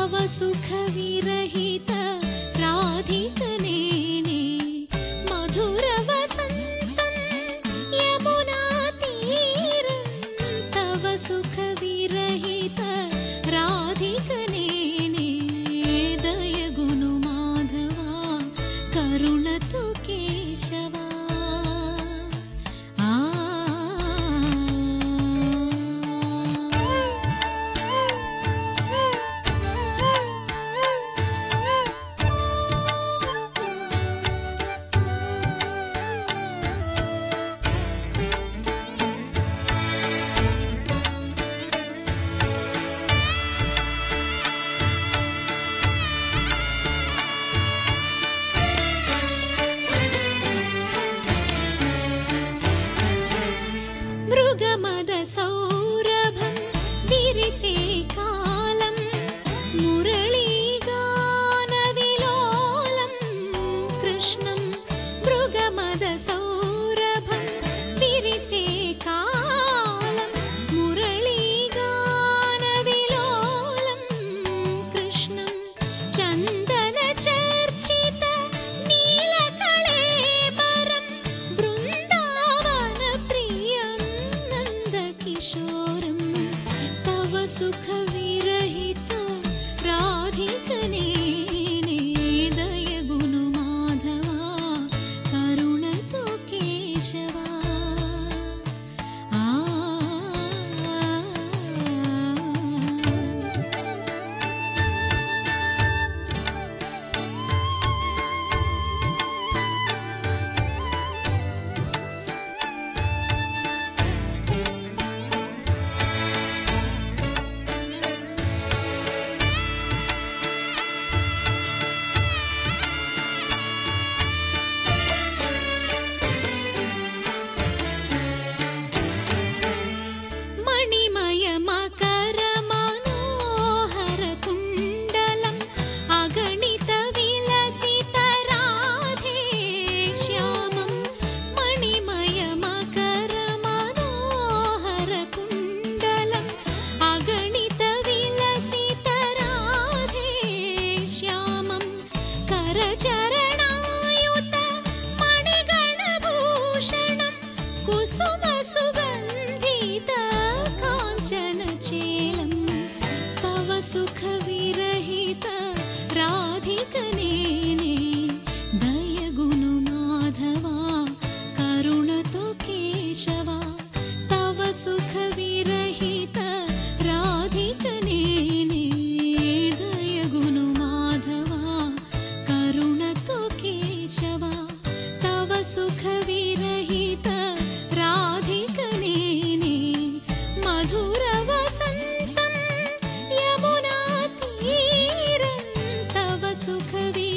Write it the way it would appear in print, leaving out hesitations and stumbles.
सुखविरहित राधिकनेने मधुर वसन्तं यमुनातीरं तव सुखविरहित राधिकनेने दयगुनु माधवा करुणतु केशवा सौरभं विरिसे कालं मुरलीगानविलोलं कृष्णं मृगमदसौरभं विरिसे कालं मुरलीगानविलोलं कृष्णं चन्दनचर्चित नीलकळेबरं बृन्दावनप्रियं किशोरं तव सुखविरहित राधिकनेने दयगुनु माधवा करुणतु केशवा चरणायुत मणिगणभूषणं कुसुम सुगन्धित काञ्चनचेलं तव सुखविरहित राधिकनेने दयगुनु माधवा करुणतु केशवा तव सुखविरहित राधिकनेने दयगुनु माधवा करुणतु केशवा तव सुखविरहित राधिकनेने मधुर वसन्तं यमुनातीरं तव सुखविरहित